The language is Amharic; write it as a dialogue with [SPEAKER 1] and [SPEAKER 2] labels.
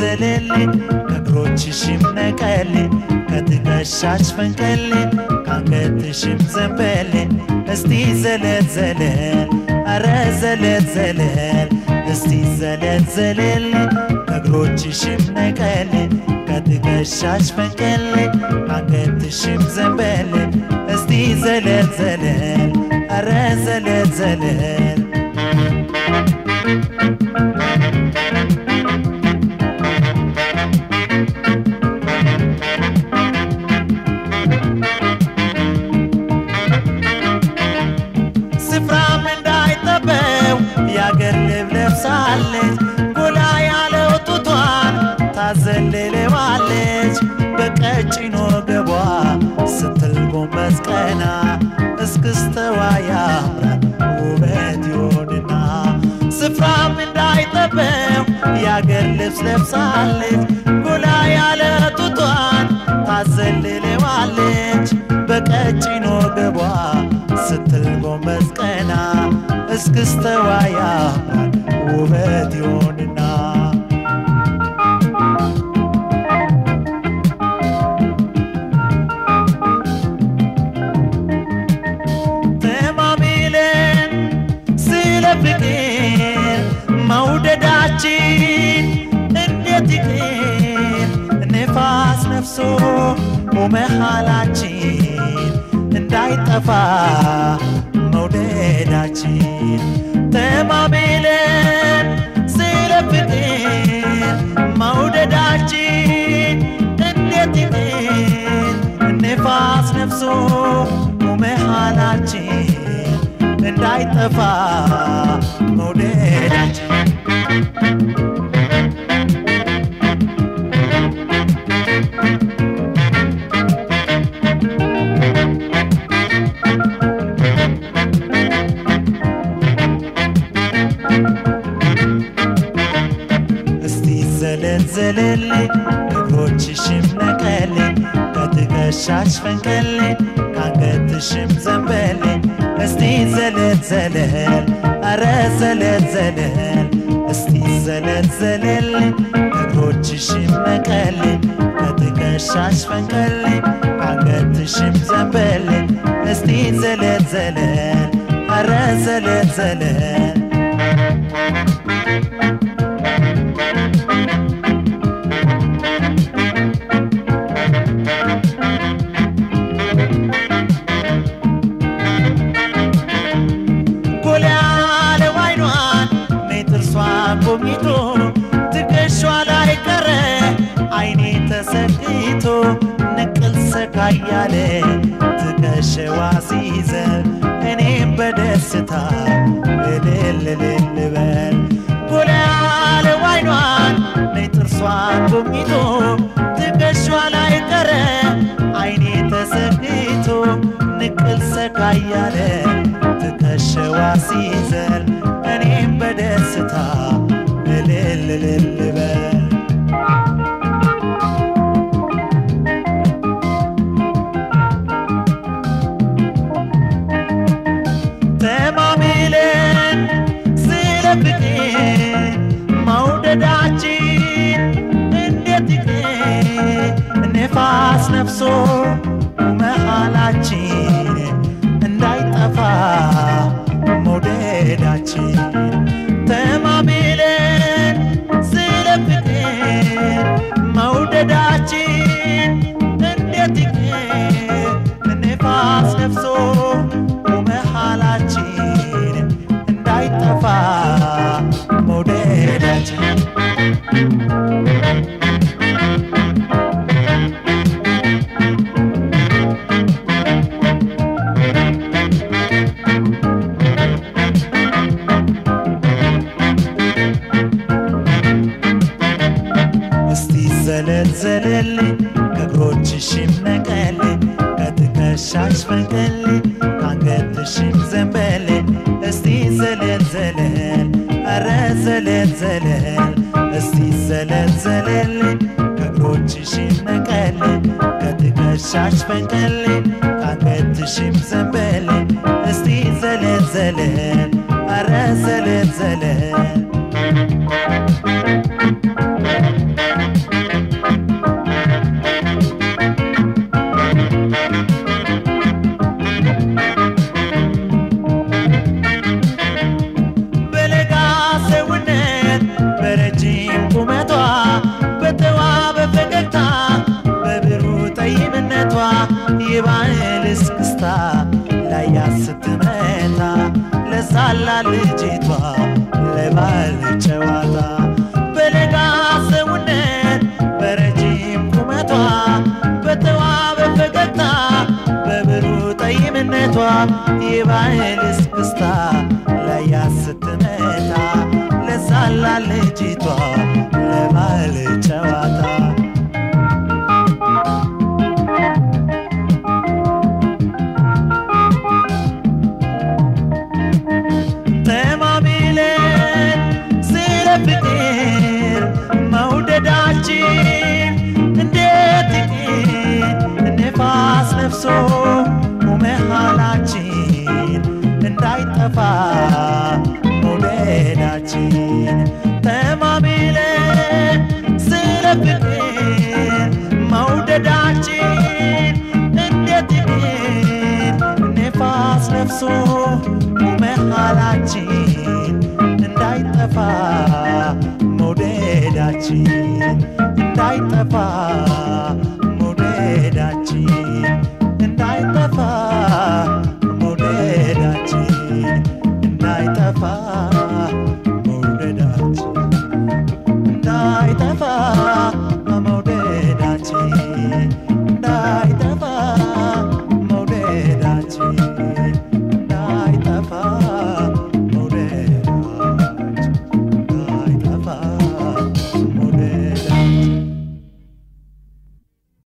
[SPEAKER 1] ዘለል ከእግሮችሽም ነቀል ከትከሻሽ ፈንቀል ካንገትሽም ዘንበል እስቲ ዘለል ዘለል አረ ዘለል ዘለል እስቲ ዘለል ዘለል ከእግሮችሽም ነቀል ከትከሻሽ ፈንቀል ካንገትሽም ዘንበል እስቲ ዘለል ዘለል አረ ዘለል ዘለል ስፍራም እንዳይጠበው ያገር ልብለብሳለች ጎላ ያለው ጡቷን ታዘልለዋለች በቀጭኖ ገቧ ስትል ጎንበስ ቀና እስክስተዋ ያምራል ውበት ይሆንና ስፍራም እንዳይጠበው ያገር ልብስ ለብሳለች ጎላ ያለ ጡቷን ታዘልለዋለች በቀጭኖ ገቧ ስትል ጎንበስ ቀና እስክስተዋ ያምራል ውበት ይሆንና ተማሚለን ስለ ፍቅር መውደዳችን እንዴት ይቅር ንፋስ ነፍሶ መሃላችን እንዳይጠፋ መውደዳችን ተማሚለን ስለ ፍቅር መውደዳችን እንዴት ይቅር ንፋስ ነፍሶ መሃላችን እንዳይጠፋ መውደዳችን ዘለል እግሮችሽም ነቀል ከትከሻሽ ፈንቀል ካንገትሽም ዘንበል እስቲ ዘለል ዘለል አረ ዘለል ዘለል እስቲ ዘለል ዘለል እግሮችሽም ነቀል ከትከሻሽ ፈንቀል ካንገትሽም ዘንበል እስቲ ዘለል ዘለል አረ ዘለል ዘለል ጎብኝቶ ትከሻ ላይ ቀረ አይኔ ተሰክቶ ንቅል ሰካያለ ትከሻዋ ሲዘል እኔም በደስታ እልል በል ጎላ ያለ አይኗን ጥርሷን ጎብኝቶ ትከሻ ላይ ቀረ አይኔ ተሰክቶ ንቅል ሰካያለ ትከሻዋ ሲዘል እኔም በደስታ እልል በል ተማሚለን ስለ ፍቅር መውደዳችን እንዴት ይቅር ንፋስ ነፍሶ መሃላችን እንዳይጠፋ መውደዳችን ተማሚለን ስለ ፍቅር መውደዳችን እንዴት ይቅር ንፋስ ነፍሶ መሃላችን እንዳይጠፋ መውደዳችን ዘለል ዘለል ከእግሮችሽም ነቀል ከትከሻሽ ፈንቀል ካንገትሽም ዘንበል እስቲ ዘለል ዘለል አረ ዘለል ዘለል እስቲ ዘለል ዘለል ከእግሮችሽም ነቀል ከትከሻሽ ፈንቀል ካንገትሽም ዘንበል እስቲ ዘለል ዘለል አረ ዘለል ዘለል ይቀራል ልጅቷ ለባህል ጨዋታ ተማሚለን ስለ ፍቅር መውደዳችን እንዴት ይቅር ነፋስ ነፍሶ መሃላችን እንዳይጠፋ መውደዳችን ተማሚለን ስለ ፍቅር መውደዳችን እንዴት ይቅር ነፋስ ነፍሶ መሃላችን እንዳይጠፋ መውደዳችን እንዳይጠፋ